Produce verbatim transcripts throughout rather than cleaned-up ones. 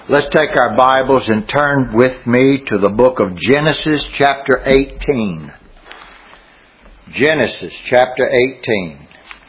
Let's take our Bibles and turn with me to the book of Genesis chapter eighteen. Genesis chapter eighteen.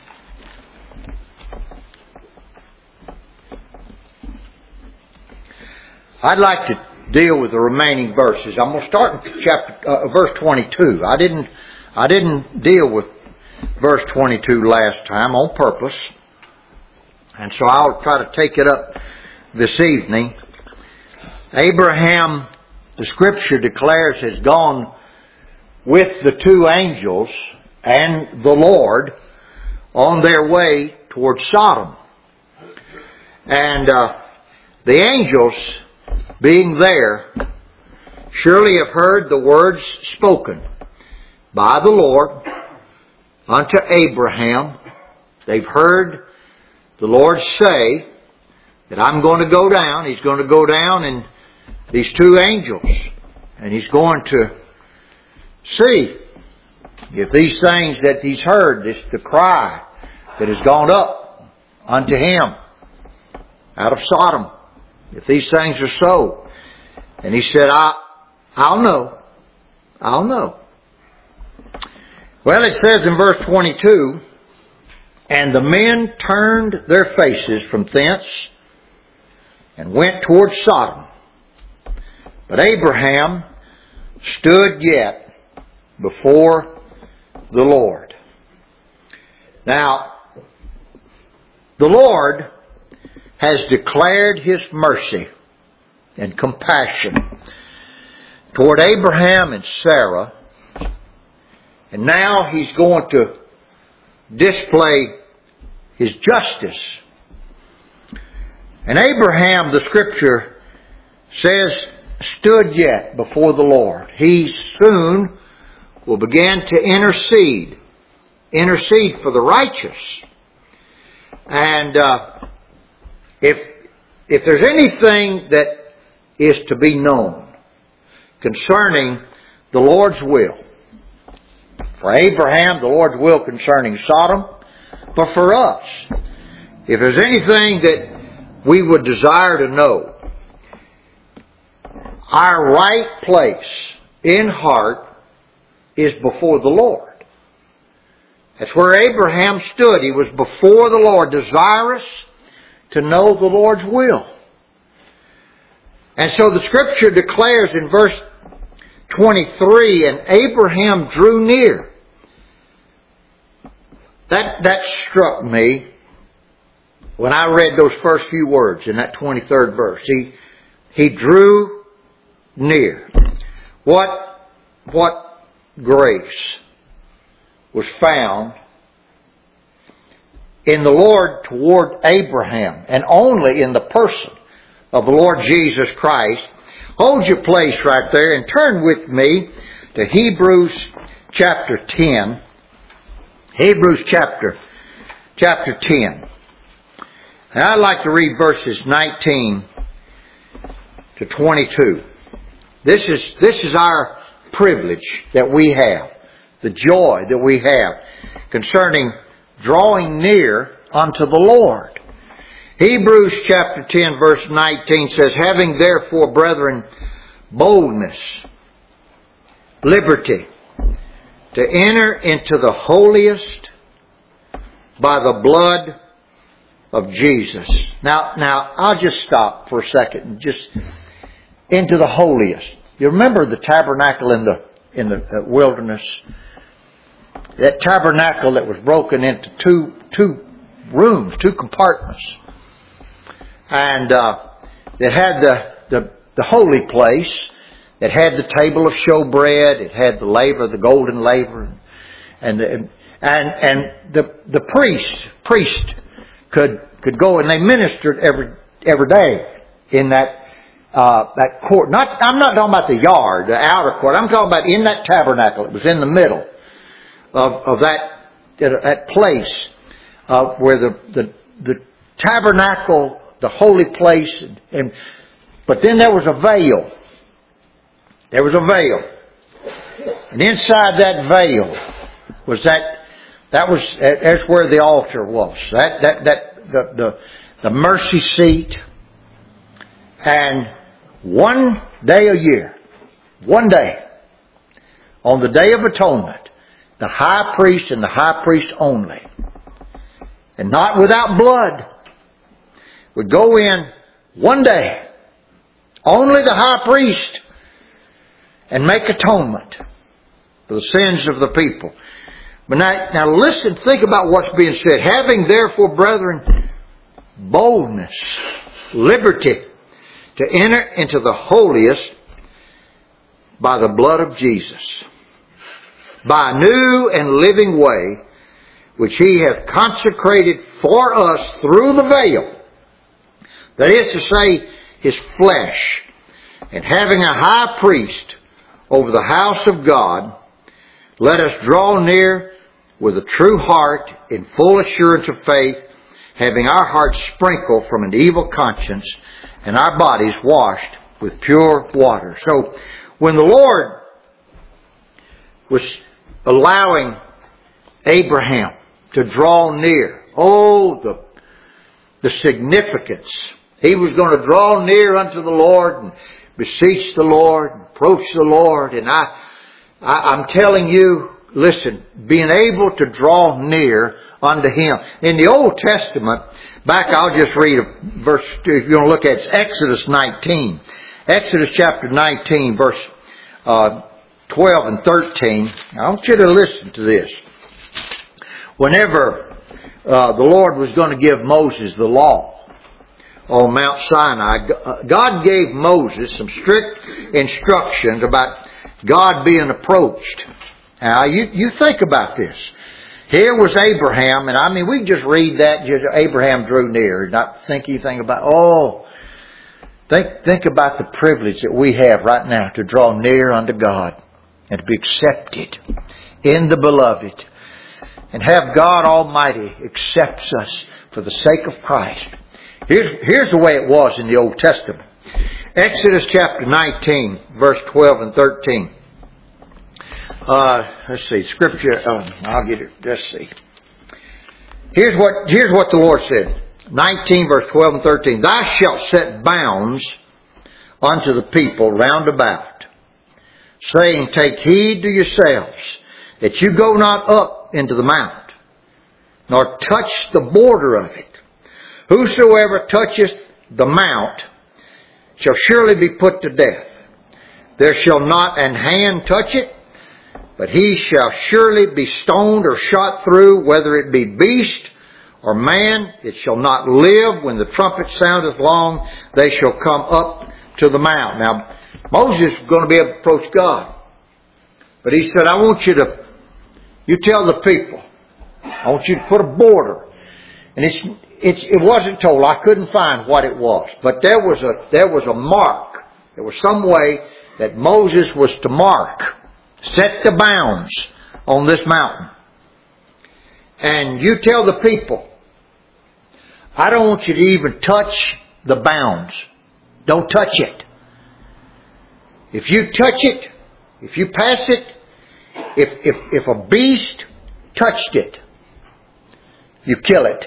I'd like to deal with the remaining verses. I'm going to start in chapter uh, verse twenty-two. I didn't I didn't deal with verse twenty-two last time on purpose, and so I'll try to take it up this evening. Abraham, the Scripture declares, has gone with the two angels and the Lord on their way towards Sodom. And uh, the angels, being there, surely have heard the words spoken by the Lord unto Abraham. They've heard the Lord say that I'm going to go down. He's going to go down and these two angels, and He's going to see if these things that He's heard, this the cry that has gone up unto Him out of Sodom, if these things are so. And He said, I, I'll know. I'll know. Well, it says in verse twenty-two, and the men turned their faces from thence and went towards Sodom. But Abraham stood yet before the Lord. Now, the Lord has declared His mercy and compassion toward Abraham and Sarah, and now He's going to display His justice. And Abraham, the Scripture says, stood yet before the Lord. He soon will begin to intercede. Intercede for the righteous. And uh, if if there's anything that is to be known concerning the Lord's will, for Abraham, the Lord's will concerning Sodom, but for us, if there's anything that we would desire to know, our right place in heart is before the Lord. That's where Abraham stood. He was before the Lord, desirous to know the Lord's will. And so the Scripture declares in verse twenty-three, and Abraham drew near. That, that struck me when I read those first few words in that twenty-third verse. He, he drew near. What, what grace was found in the Lord toward Abraham, and only in the person of the Lord Jesus Christ. Hold your place right there and turn with me to Hebrews chapter ten. Hebrews chapter, chapter ten. And I'd like to read verses nineteen to twenty-two. This is, this is our privilege that we have, the joy that we have concerning drawing near unto the Lord. Hebrews chapter ten verse nineteen says, having therefore, brethren, boldness, liberty, to enter into the holiest by the blood of Jesus. Now, now, I'll just stop for a second and just into the holiest. You remember the tabernacle in the in the wilderness? That tabernacle that was broken into two two rooms, two compartments, and uh, it had the, the the holy place. It had the table of showbread. It had the laver, the golden laver, and and and, and the the priest priest could could go and they ministered every every day in that. Uh, that court, not, I'm not talking about the yard, the outer court. I'm talking about in that tabernacle. It was in the middle of, of that, that place, uh, where the, the, the tabernacle, the holy place, and, and, but then there was a veil. There was a veil. And inside that veil was that, that was, that's where the altar was. That, that, that, the, the, the mercy seat, And one day a year, one day, on the Day of Atonement, the high priest and the high priest only, and not without blood, would go in one day, only the high priest, and make atonement for the sins of the people. But now, now listen, think about what's being said. Having therefore, brethren, boldness, liberty, to enter into the holiest by the blood of Jesus, by a new and living way, which He hath consecrated for us through the veil, that is to say, His flesh, and having a high priest over the house of God, let us draw near with a true heart in full assurance of faith, having our hearts sprinkled from an evil conscience and our bodies washed with pure water. So when the Lord was allowing Abraham to draw near, oh, the, the significance. He was going to draw near unto the Lord and beseech the Lord, and approach the Lord. And I, I, I'm telling you, listen, being able to draw near unto Him. In the Old Testament, back, I'll just read a verse, if you want to look at it, it's Exodus nineteen. Exodus chapter nineteen, verse uh, twelve and thirteen. I want you to listen to this. Whenever uh, the Lord was going to give Moses the law on Mount Sinai, God gave Moses some strict instructions about God being approached. Now, you, you think about this. Here was Abraham, and I mean, we just read that, just Abraham drew near, not think anything about, oh, think, think about the privilege that we have right now to draw near unto God and to be accepted in the beloved, and have God Almighty accepts us for the sake of Christ. Here's, here's the way it was in the Old Testament. Exodus chapter nineteen, verse twelve and thirteen. Uh, let's see, Scripture, um, I'll get it, let's see. Here's what, here's what the Lord said. nineteen, verse twelve and thirteen. Thou shalt set bounds unto the people round about, saying, take heed to yourselves, that you go not up into the mount, nor touch the border of it. Whosoever toucheth the mount shall surely be put to death. There shall not an hand touch it, but he shall surely be stoned or shot through, whether it be beast or man. It shall not live. When the trumpet soundeth long, they shall come up to the mount. Now, Moses was going to be able to approach God. But he said, I want you to, you tell the people, I want you to put a border. And it's, it's, it wasn't told. I couldn't find what it was. But there was a, there was a mark. There was some way that Moses was to mark, set the bounds on this mountain. And you tell the people, I don't want you to even touch the bounds. Don't touch it. If you touch it, if you pass it, if, if, if a beast touched it, you kill it.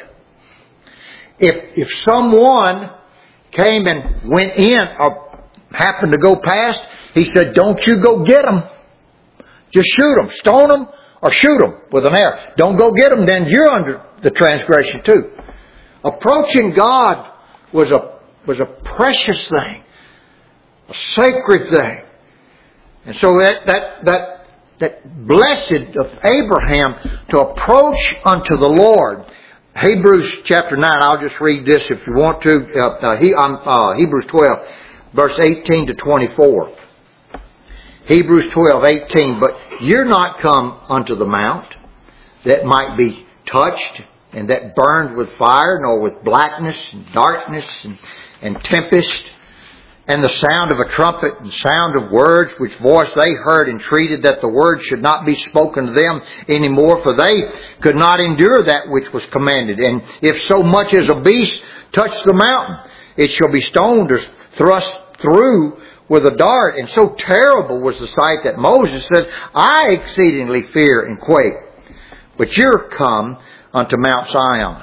If, if someone came and went in or happened to go past, he said, don't you go get them. Just shoot them, stone them, or shoot them with an arrow. Don't go get them, then you're under the transgression too. Approaching God was a, was a precious thing, a sacred thing. And so that, that, that, that blessed of Abraham to approach unto the Lord. Hebrews chapter nine, I'll just read this if you want to. Uh, uh, he, um, uh, Hebrews twelve, verse eighteen to twenty-four. Hebrews twelve, eighteen. But you're not come unto the mount that might be touched and that burned with fire, nor with blackness and darkness and, and tempest, and the sound of a trumpet and sound of words, which voice they heard entreated that the word should not be spoken to them any more, for they could not endure that which was commanded. And if so much as a beast touch the mountain, it shall be stoned or thrust through with a dart. And so terrible was the sight that Moses said, I exceedingly fear and quake. But you're come unto Mount Zion,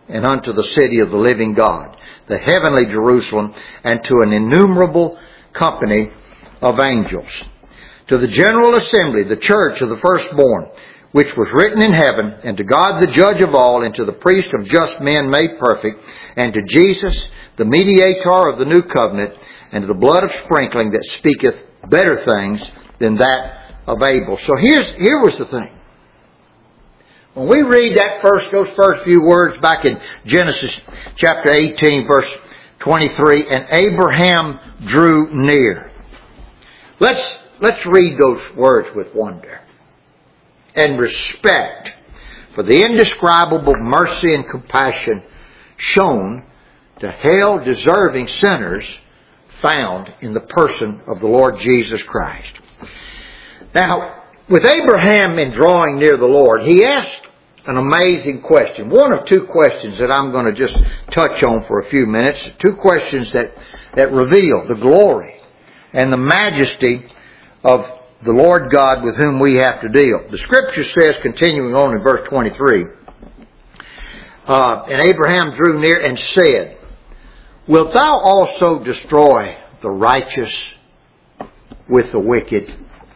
and unto the city of the living God, the heavenly Jerusalem, and to an innumerable company of angels. To the general assembly, the church of the firstborn, which was written in heaven, and to God the judge of all, and to the priest of just men made perfect, and to Jesus, the mediator of the new covenant, and to the blood of sprinkling that speaketh better things than that of Abel. So here's, here was the thing. When we read that first, those first few words back in Genesis chapter eighteen, verse twenty-three, and Abraham drew near. Let's, let's read those words with wonder and respect for the indescribable mercy and compassion shown to hell-deserving sinners found in the person of the Lord Jesus Christ. Now, with Abraham in drawing near the Lord, he asked an amazing question. One of two questions that I'm going to just touch on for a few minutes. Two questions that, that reveal the glory and the majesty of the Lord God with whom we have to deal. The Scripture says, continuing on in verse twenty-three, uh, and Abraham drew near and said, wilt thou also destroy the righteous with the wicked?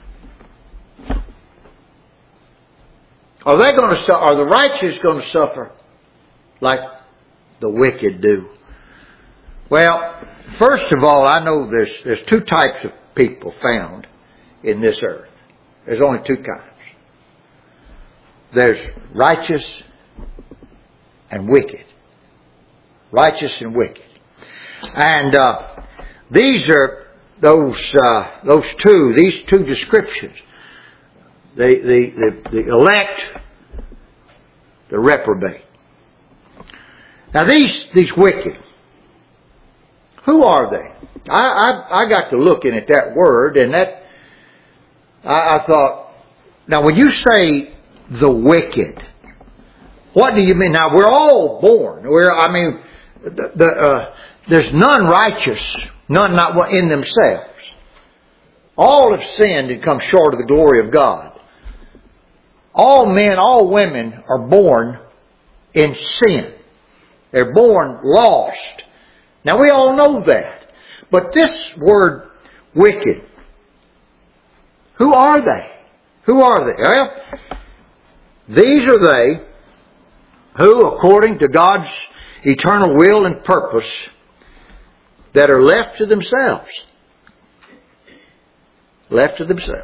Are they going to? Are the righteous going to suffer like the wicked do? Well, first of all, I know there's there's two types of people found in this earth. There's only two kinds. There's righteous and wicked. Righteous and wicked. And uh, these are those uh, those two. These two descriptions. The, the, the, the elect, the reprobate. Now these, these wicked, who are they? I, I, I got to looking at that word, and that, I, I thought, now when you say the wicked, what do you mean? Now we're all born. We're, I mean, the, the, uh, there's none righteous, none not in themselves. All have sinned and come short of the glory of God. All men, all women are born in sin. They're born lost. Now we all know that. But this word wicked, who are they? Who are they? Well, these are they who, according to God's eternal will and purpose, that are left to themselves. Left to themselves.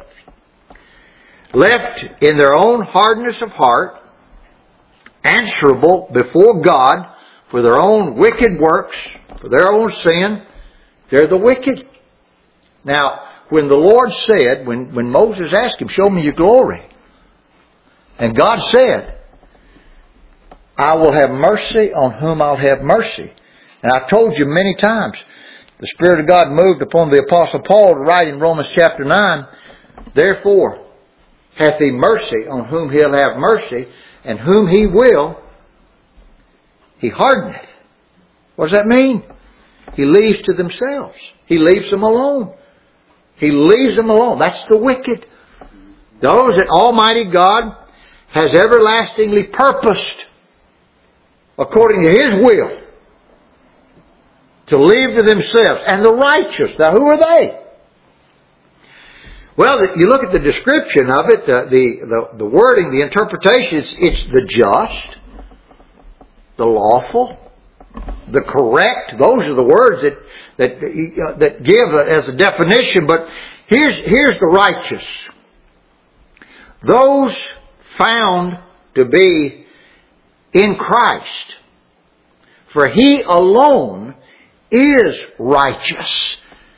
Left in their own hardness of heart, answerable before God for their own wicked works, for their own sin. They're the wicked. Now, when the Lord said, when, when Moses asked him, show me your glory. And God said, I will have mercy on whom I'll have mercy. And I've told you many times, the Spirit of God moved upon the Apostle Paul to write in Romans chapter nine, therefore hath he mercy on whom he'll have mercy, and whom he will, he hardeneth. What does that mean? He leaves to themselves. He leaves them alone. He leaves them alone. That's the wicked. Those that Almighty God has everlastingly purposed, according to His will, to leave to themselves. And the righteous, now who are they? Well, you look at the description of it, uh, the, the the wording, the interpretation, it's, it's the just, the lawful, the correct. Those are the words that that uh, that give uh, as a definition. But here's here's the righteous. Those found to be in Christ, for He alone is righteous.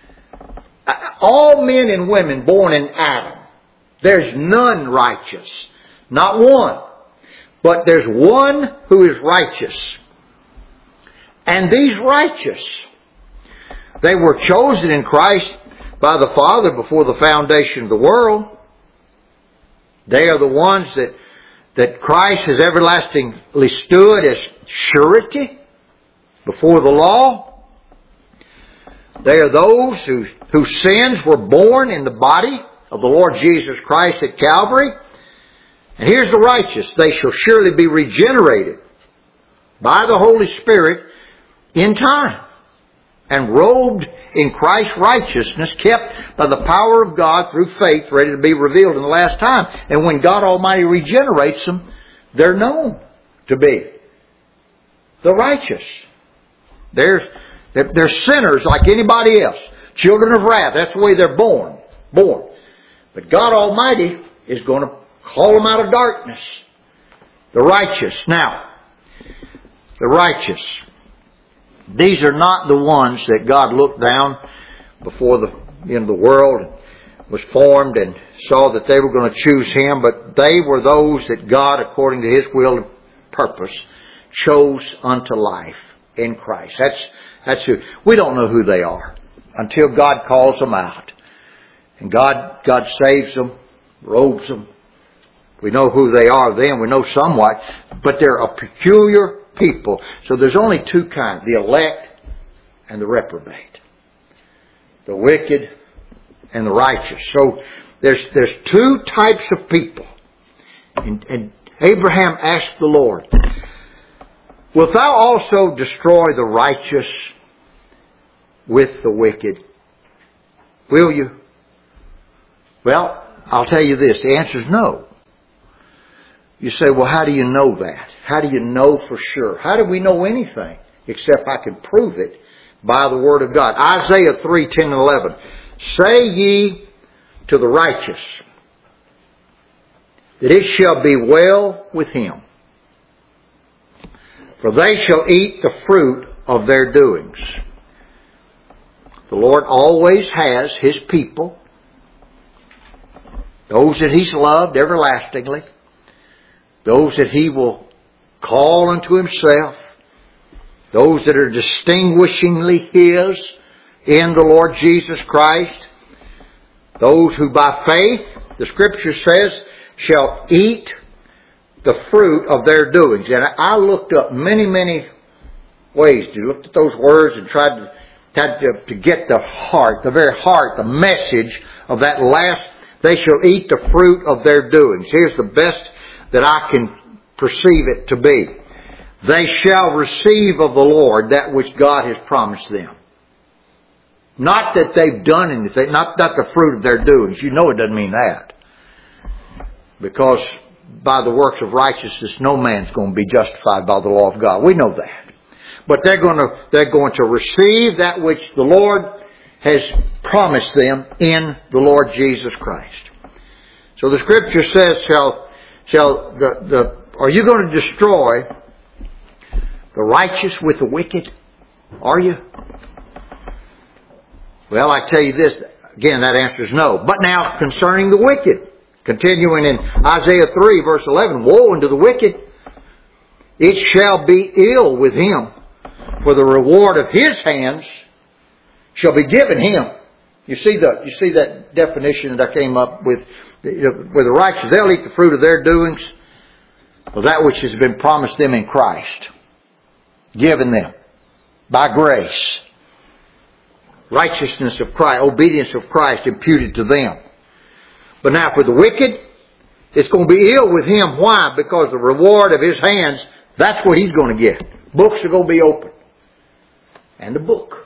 All men and women born in Adam, there's none righteous. Not one. But there's one who is righteous. And these righteous, they were chosen in Christ by the Father before the foundation of the world. They are the ones that, that Christ has everlastingly stood as surety before the law. They are those who, whose sins were born in the body of the Lord Jesus Christ at Calvary. And here's the righteous. They shall surely be regenerated by the Holy Spirit in time, and robed in Christ's righteousness, kept by the power of God through faith, ready to be revealed in the last time. And when God Almighty regenerates them, they're known to be the righteous. They're, they're sinners like anybody else. Children of wrath. That's the way they're born. Born. But God Almighty is going to call them out of darkness. The righteous. Now, the righteous. These are not the ones that God looked down before the, you know, the world was formed and saw that they were going to choose Him, but they were those that God, according to His will and purpose, chose unto life in Christ. That's, that's who. We don't know who they are until God calls them out. And God, God saves them, robes them. We know who they are then. We know somewhat. But they're a peculiar people. So there's only two kinds. The elect and the reprobate. The wicked and the righteous. So there's, there's two types of people. And, and Abraham asked the Lord, wilt thou also destroy the righteous with the wicked? Will you? Well, I'll tell you this. The answer is no. You say, well, how do you know that? How do you know for sure? How do we know anything except I can prove it by the Word of God? Isaiah three, ten and eleven. Say ye to the righteous that it shall be well with him, for they shall eat the fruit of their doings. The Lord always has His people, those that He's loved everlastingly, those that He will call unto Himself, those that are distinguishingly His in the Lord Jesus Christ, those who by faith, the Scripture says, shall eat the fruit of their doings. And I looked up many, many ways to look at those words and tried to, tried to, to get the heart, the very heart, the message of that last, they shall eat the fruit of their doings. Here's the best that I can perceive it to be. They shall receive of the Lord that which God has promised them. Not that they've done anything, not, not the fruit of their doings. You know it doesn't mean that. Because by the works of righteousness, no man's going to be justified by the law of God. We know that. But they're going to, they're going to receive that which the Lord has promised them in the Lord Jesus Christ. So the Scripture says, shall, shall the, the, are you going to destroy the righteous with the wicked? Are you? Well, I tell you this, again, that answer is no. But now, concerning the wicked, continuing in Isaiah three, verse eleven, woe unto the wicked! It shall be ill with him, for the reward of his hands shall be given him. You see the, you see that definition that I came up with, with the righteous. They'll eat the fruit of their doings, of that which has been promised them in Christ, given them by grace. Righteousness of Christ, obedience of Christ imputed to them. But now for the wicked, it's going to be ill with him. Why? Because the reward of his hands, that's what he's going to get. Books are going to be open. And the book.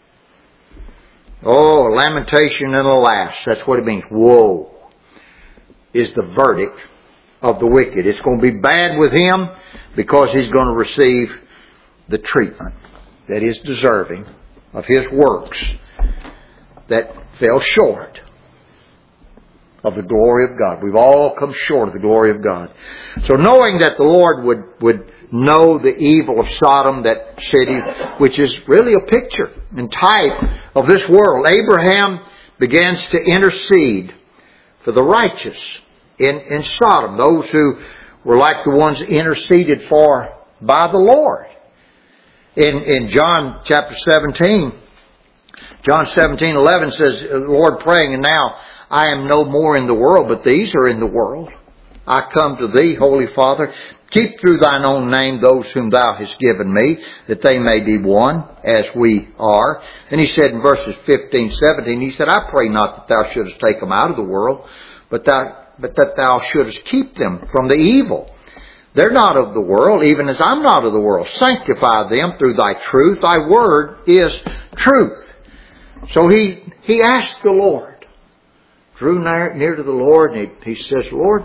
Oh, lamentation and alas. That's what it means. Woe is the verdict of the wicked. It's going to be bad with him because he's going to receive the treatment that is deserving of his works that fell short of the glory of God. We've all come short of the glory of God. So knowing that the Lord would, would know the evil of Sodom, that city, which is really a picture and type of this world, Abraham begins to intercede for the righteous in, in Sodom, those who were like the ones interceded for by the Lord. In, in John chapter seventeen, John seventeen eleven says, the Lord praying, and now I am no more in the world, but these are in the world. I come to thee, Holy Father. Keep through thine own name those whom thou hast given me, that they may be one as we are. And he said in verses fifteen, seventeen, he said, I pray not that thou shouldest take them out of the world, but, thou, but that thou shouldest keep them from the evil. They're not of the world, even as I'm not of the world. Sanctify them through thy truth. Thy word is truth. So he, he asked the Lord, drew near, near to the Lord, and he, he says, Lord,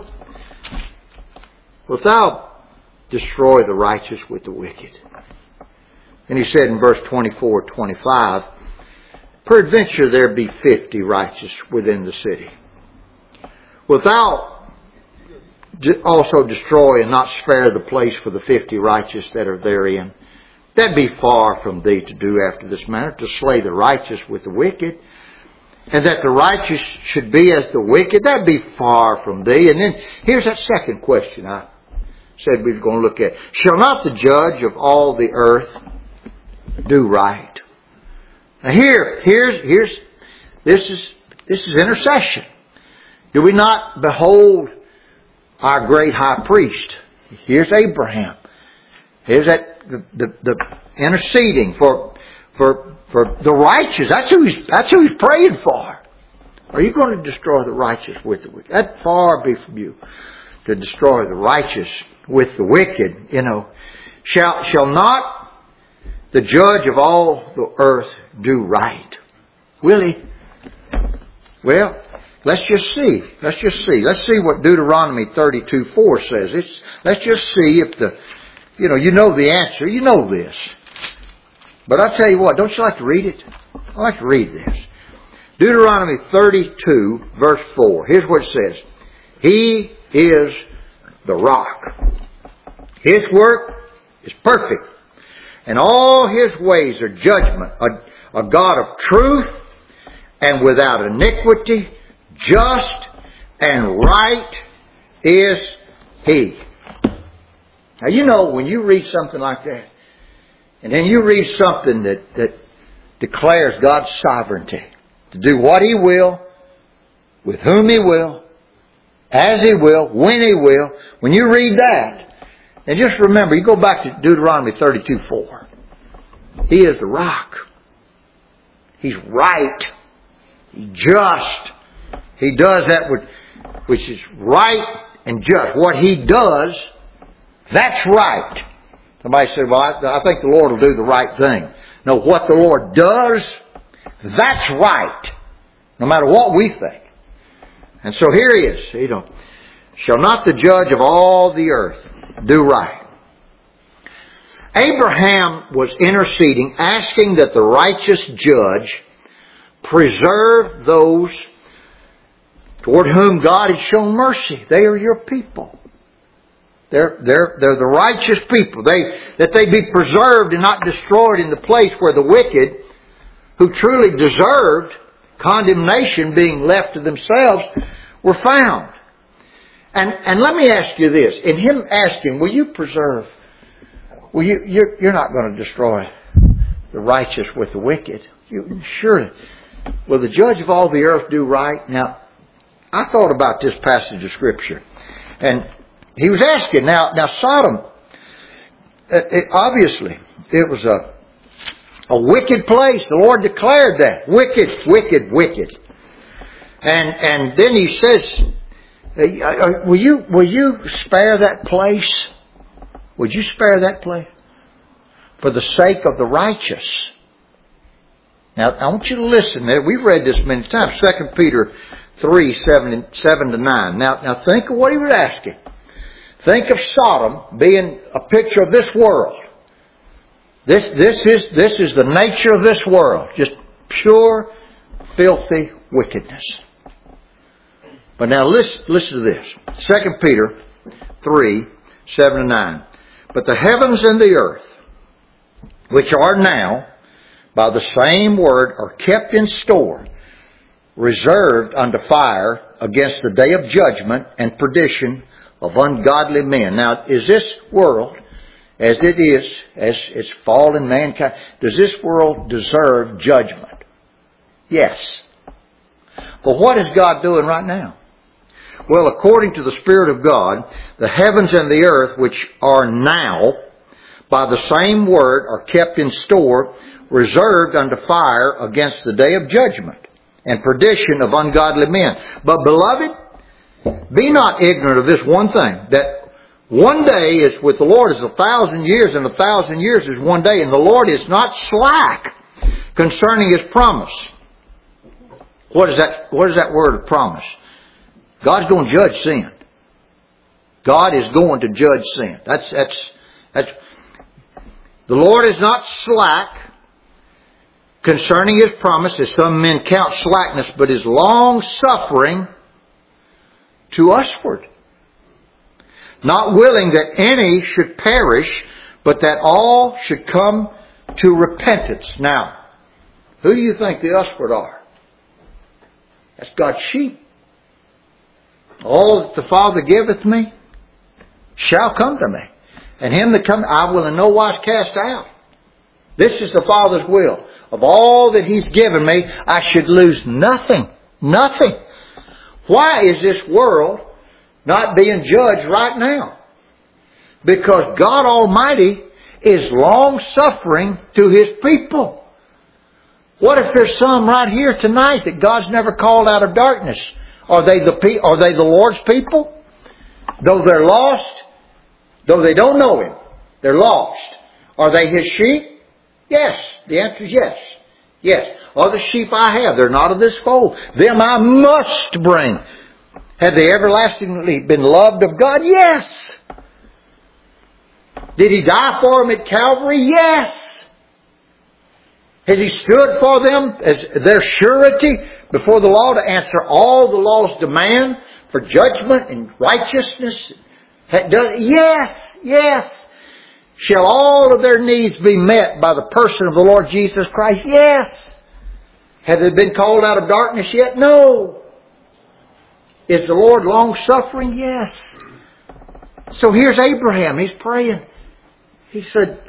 wilt thou destroy the righteous with the wicked? And he said in verse twenty-four, twenty-five, peradventure there be fifty righteous within the city. Wilt thou also destroy and not spare the place for the fifty righteous that are therein? That be far from thee to do after this manner, to slay the righteous with the wicked, and that the righteous should be as the wicked. That be far from thee. And then here's that second question I said we were going to look at. Shall not the judge of all the earth do right? Now here, here's, here's, this is, this is intercession. Do we not behold our great high priest? Here's Abraham. Here's that, the, the, the interceding for, for, for the righteous. That's who he's, that's who he's praying for. Are you going to destroy the righteous with the wicked? That far be from you to destroy the righteous with the wicked. You know, shall, shall not the judge of all the earth do right? Will he? Well, let's just see. Let's just see. Let's see what Deuteronomy thirty-two four says. It's, let's just see if the, you know, you know the answer. You know this. But I'll tell you what, don't you like to read it? I like to read this. Deuteronomy thirty-two verse four. Here's what it says. He is the rock. His work is perfect. And all His ways are judgment. A, a God of truth and without iniquity. Just and right is He. Now you know when you read something like that, and then you read something that, that declares God's sovereignty to do what He will, with whom He will, as He will, when He will. When you read that, and just remember, you go back to Deuteronomy thirty-two four. He is the rock. He's right. He's just. He does that which, which is right and just. What He does, that's right. Somebody said, well, I, I think the Lord will do the right thing. No, what the Lord does, that's right. No matter what we think. And so here He is. You know, shall not the judge of all the earth do right? Abraham was interceding, asking that the righteous judge preserve those toward whom God had shown mercy. They are your people. They're, they're, they're the righteous people. They, that they be preserved and not destroyed in the place where the wicked, who truly deserved condemnation being left to themselves, were found. And, and let me ask you this. In Him asking, will you preserve? Well, you, you're, you're not going to destroy the righteous with the wicked. You, sure. Will the judge of all the earth do right? Now, I thought about this passage of Scripture. And he was asking, now, now Sodom, it, obviously, it was a, a wicked place. The Lord declared that. Wicked, wicked, wicked. And, and then He says, will you, will you spare that place? Would you spare that place? For the sake of the righteous. Now, I want you to listen. We've read this many times. Second Peter three, seven, seven to nine. Now, now think of what he was asking. Think of Sodom being a picture of this world. This, this is, this is the nature of this world. Just pure, filthy wickedness. But now listen, listen to this. Second Peter three, seven to nine. But the heavens and the earth, which are now, by the same word, are kept in store, reserved unto fire against the day of judgment and perdition of ungodly men. Now, is this world, as it is, as it's fallen mankind, does this world deserve judgment? Yes. But what is God doing right now? Well, according to the Spirit of God, the heavens and the earth, which are now, by the same word, are kept in store, reserved unto fire against the day of judgment and perdition of ungodly men. But beloved, be not ignorant of this one thing, that One day is with the Lord is a thousand years, and a thousand years is one day. And the Lord is not slack concerning His promise. What is that, what is that word of promise? God's going to judge sin. God is going to judge sin. That's, that's, that's, the Lord is not slack concerning His promise, as some men count slackness, but is long suffering to usward, not willing that any should perish, but that all should come to repentance. Now, who do you think the usward are? That's God's sheep. All that the Father giveth me shall come to me, and him that cometh I will in no wise cast out. This is the Father's will. Of all that He's given me, I should lose nothing. Nothing. Why is this world not being judged right now? Because God Almighty is long-suffering to His people. What if there's some right here tonight that God's never called out of darkness? Are they the pe- are they the Lord's people? Though they're lost, though they don't know Him, they're lost. Are they His sheep? Yes. The answer is yes. Yes. Are the sheep I have, they're not of this fold. Them I must bring. Have they everlastingly been loved of God? Yes. Did He die for them at Calvary? Yes. Has He stood for them as their surety before the law to answer all the law's demand for judgment and righteousness? Yes. Yes. Shall all of their needs be met by the person of the Lord Jesus Christ? Yes. Have they been called out of darkness yet? No. Is the Lord long-suffering? Yes. So here's Abraham. He's praying. He said,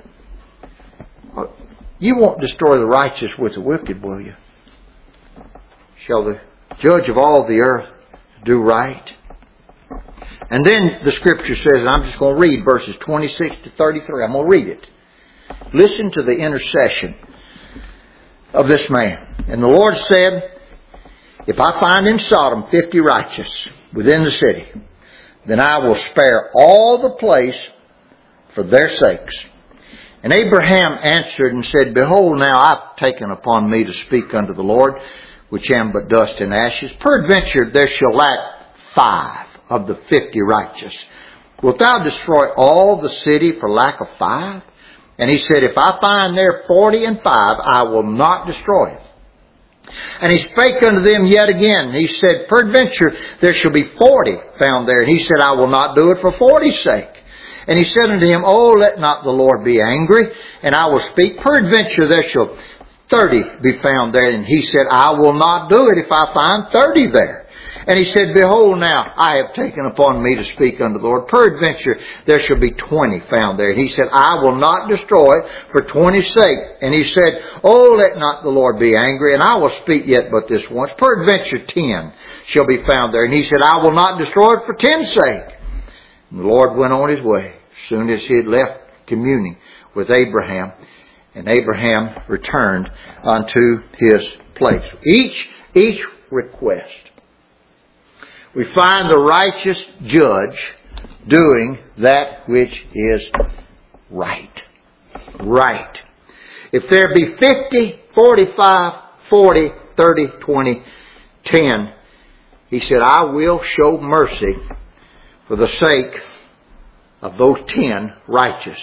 you won't destroy the righteous with the wicked, will you? Shall the judge of all the earth do right? And then the Scripture says, and I'm just going to read verses twenty-six to thirty-three. I'm going to read it. Listen to the intercession of this man. And the Lord said, if I find in Sodom fifty righteous within the city, then I will spare all the place for their sakes. And Abraham answered and said, behold, now I've taken upon me to speak unto the Lord, which am but dust and ashes. Peradventure there shall lack five of the fifty righteous. Wilt thou destroy all the city for lack of five? And he said, if I find there forty and five, I will not destroy it. And he spake unto them yet again. He said, peradventure there shall be forty found there. And he said, I will not do it for forty's sake. And he said unto him, oh, let not the Lord be angry, and I will speak. Peradventure there shall thirty be found there. And he said, I will not do it if I find thirty there. And he said, behold, now I have taken upon me to speak unto the Lord. Peradventure there shall be twenty found there. And he said, I will not destroy it for twenty's sake. And he said, oh, let not the Lord be angry, and I will speak yet but this once. Peradventure ten shall be found there. And he said, I will not destroy it for ten's sake. And the Lord went on His way as soon as He had left communing with Abraham. And Abraham returned unto his place. Each, each request, we find the righteous judge doing that which is right. Right. If there be fifty, forty-five, forty, thirty, twenty, ten, he said, I will show mercy for the sake of those ten righteous.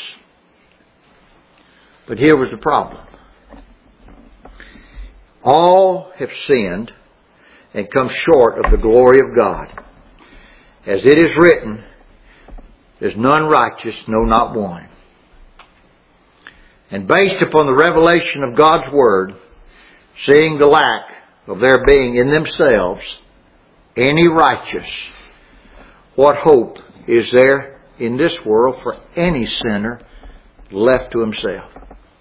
But here was the problem. All have sinned and come short of the glory of God. As it is written, there's none righteous, no, not one. And based upon the revelation of God's Word, seeing the lack of there being in themselves any righteous, what hope is there in this world for any sinner left to himself?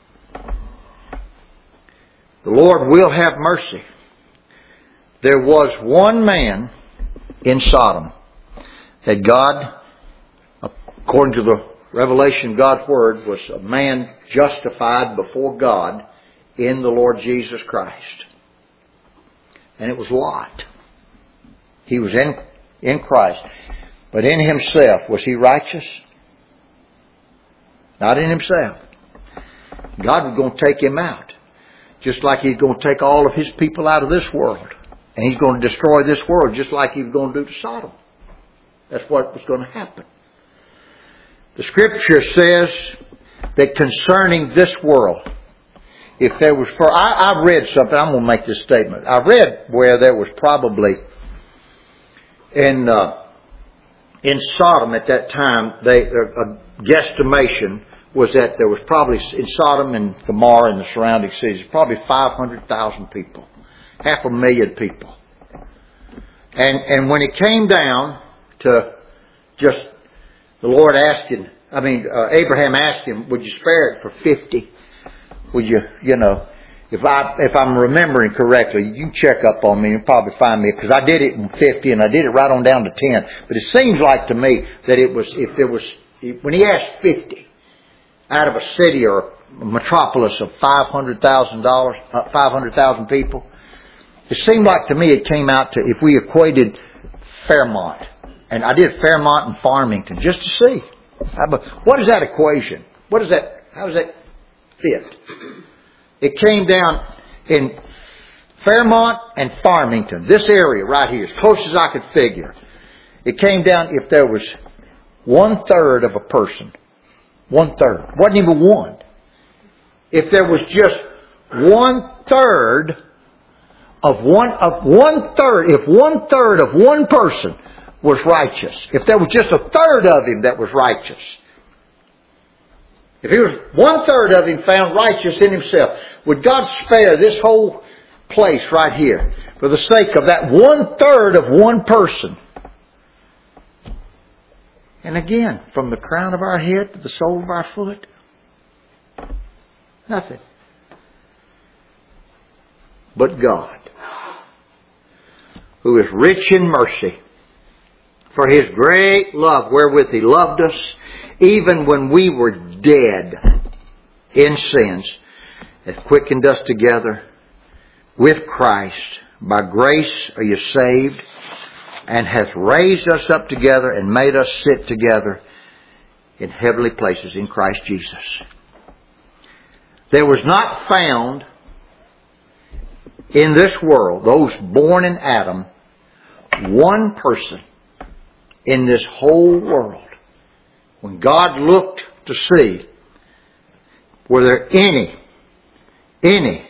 The Lord will have mercy. There was one man in Sodom that God, according to the revelation of God's Word, was a man justified before God in the Lord Jesus Christ. And it was Lot. He was in, in Christ. But in himself, was he righteous? Not in himself. God was going to take him out. Just like he's going to take all of his people out of this world. And he's going to destroy this world just like he was going to do to Sodom. That's what was going to happen. The Scripture says that concerning this world, if there was, for I, I read something, I'm going to make this statement. I read where there was probably in uh, in Sodom at that time, they, a guesstimation was that there was probably in Sodom and Gomorrah and the surrounding cities, probably five hundred thousand people, half a million people. And and when it came down to just the Lord asking, I mean, uh, Abraham asked him, would you spare it for fifty? Would you, you know, if I, if I'm remembering correctly, you can check up on me and probably find me, because I did it in fifty and I did it right on down to ten. But it seems like to me that it was, if there was, when he asked fifty out of a city or a metropolis of five hundred thousand dollars, uh, five hundred thousand people, it seemed like to me it came out to, if we equated Fairmont, and I did Fairmont and Farmington just to see. What is that equation? What is that? How does that fit? It came down in Fairmont and Farmington, this area right here, as close as I could figure. It came down if there was one third of a person. One third. Wasn't even one. If there was just one third of one of one third, if one third of one person was righteous, if there was just a third of him that was righteous, if he was one third of him found righteous in himself, would God spare this whole place right here for the sake of that one third of one person? And again, from the crown of our head to the sole of our foot, nothing. But God, who is rich in mercy, for His great love wherewith He loved us, even when we were dead in sins, hath quickened us together with Christ. By grace are you saved, and hath raised us up together and made us sit together in heavenly places in Christ Jesus. There was not found in this world, those born in Adam, one person in this whole world, when God looked to see, were there any, any,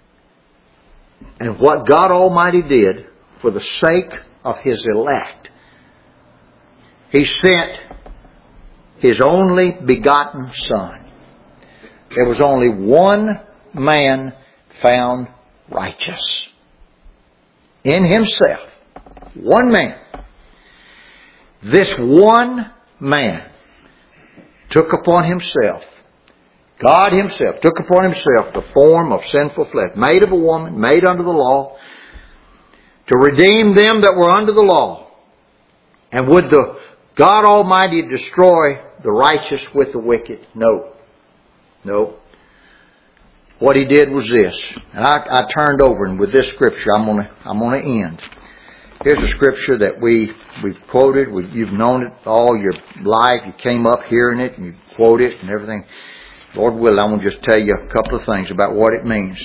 and what God Almighty did for the sake of His elect, He sent His only begotten Son. There was only one man found righteous in himself. One man. This one man took upon Himself, God Himself took upon Himself the form of sinful flesh, made of a woman, made under the law, to redeem them that were under the law. And would the God Almighty destroy the righteous with the wicked? No. No. What He did was this. And I, I turned over, and with this scripture I'm going to I'm going to end. Here's a scripture that we, we've quoted. We, you've known it all your life. You came up hearing it and you quote it and everything. Lord willing, I want to just tell you a couple of things about what it means.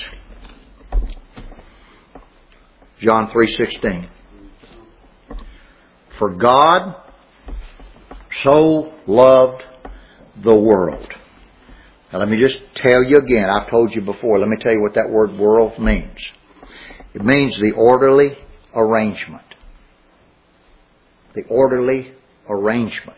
John three sixteen. For God so loved the world. Now let me just tell you again. I've told you before. Let me tell you what that word world means. It means the orderly arrangement. The orderly arrangement.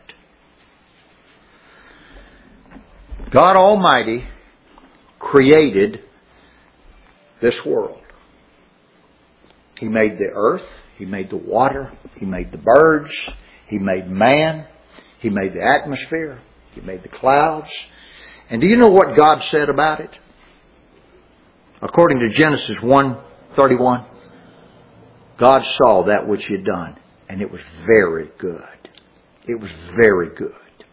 God Almighty created this world. He made the earth. He made the water. He made the birds. He made man. He made the atmosphere. He made the clouds. And do you know what God said about it? According to Genesis one thirty-one, God saw that which He had done, and it was very good. It was very good.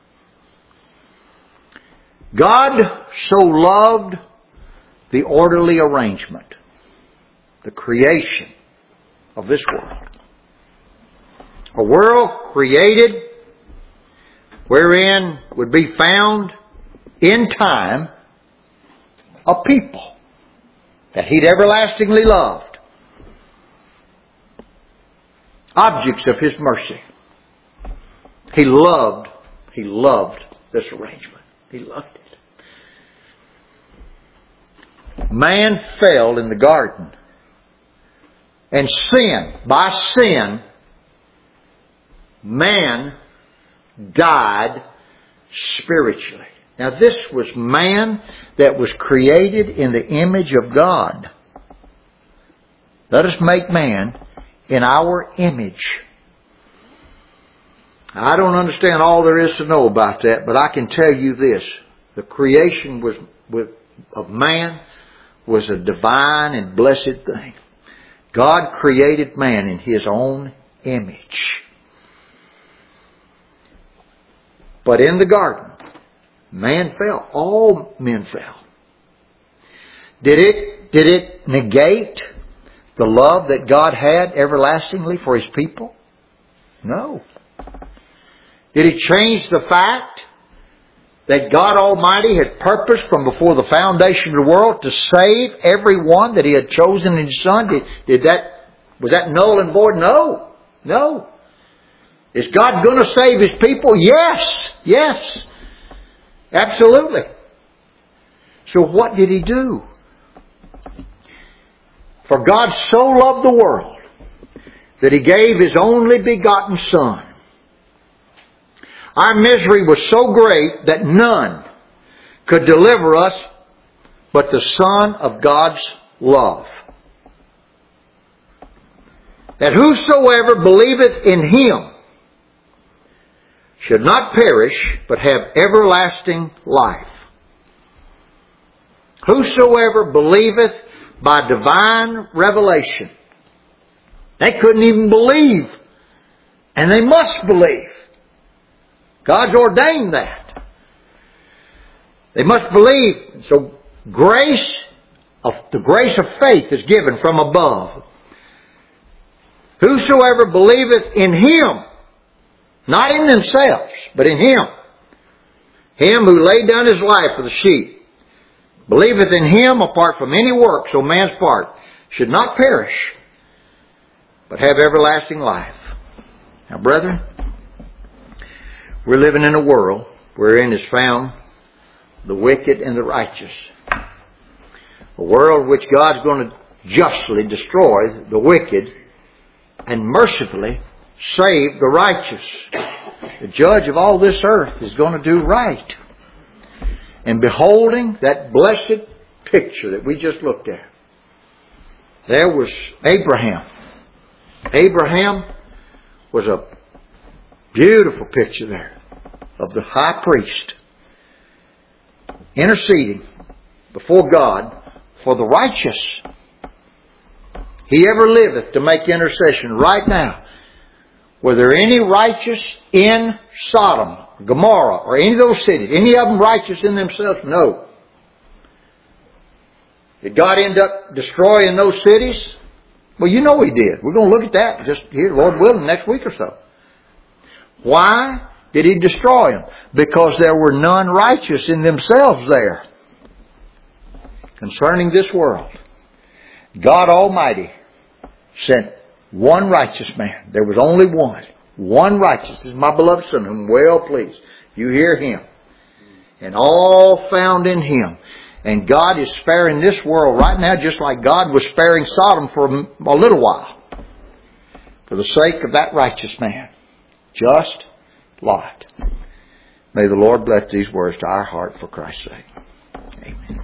God so loved the orderly arrangement, the creation of this world. A world created wherein would be found in time a people that He'd everlastingly loved. Objects of His mercy. He loved, He loved this arrangement. He loved it. Man fell in the garden. And sin, by sin, man died spiritually. Now this was man that was created in the image of God. Let us make man in our image. I don't understand all there is to know about that, but I can tell you this. The creation was with, of man was a divine and blessed thing. God created man in His own image. But in the garden, man fell. All men fell. Did it, did it negate the love that God had everlastingly for His people? No. Did it change the fact that God Almighty had purposed from before the foundation of the world to save everyone that He had chosen in His Son? Did, did that, was that null and void? No. No. Is God going to save His people? Yes. Yes. Absolutely. So what did He do? For God so loved the world that He gave His only begotten Son. Our misery was so great that none could deliver us but the Son of God's love. That whosoever believeth in Him should not perish, but have everlasting life. Whosoever believeth by divine revelation. They couldn't even believe. And they must believe. God's ordained that. They must believe. So grace, of the grace of faith is given from above. Whosoever believeth in Him, not in themselves, but in Him. Him who laid down His life for the sheep. Believeth in Him apart from any works on man's part. Should not perish, but have everlasting life. Now brethren, we're living in a world wherein is found the wicked and the righteous. A world which God's going to justly destroy the wicked and mercifully save the righteous. The judge of all this earth is going to do right. And beholding that blessed picture that we just looked at, there was Abraham. Abraham was a beautiful picture there of the high priest interceding before God for the righteous. He ever liveth to make intercession right now. Were there any righteous in Sodom, Gomorrah, or any of those cities? Any of them righteous in themselves? No. Did God end up destroying those cities? Well, you know He did. We're going to look at that just here, Lord willing, next week or so. Why did He destroy them? Because there were none righteous in themselves there. Concerning this world, God Almighty sent one righteous man. There was only one. One righteous. This is my beloved Son, whom well pleased. You hear Him. And all found in Him. And God is sparing this world right now just like God was sparing Sodom for a little while. For the sake of that righteous man. Just Lot. May the Lord bless these words to our heart for Christ's sake. Amen.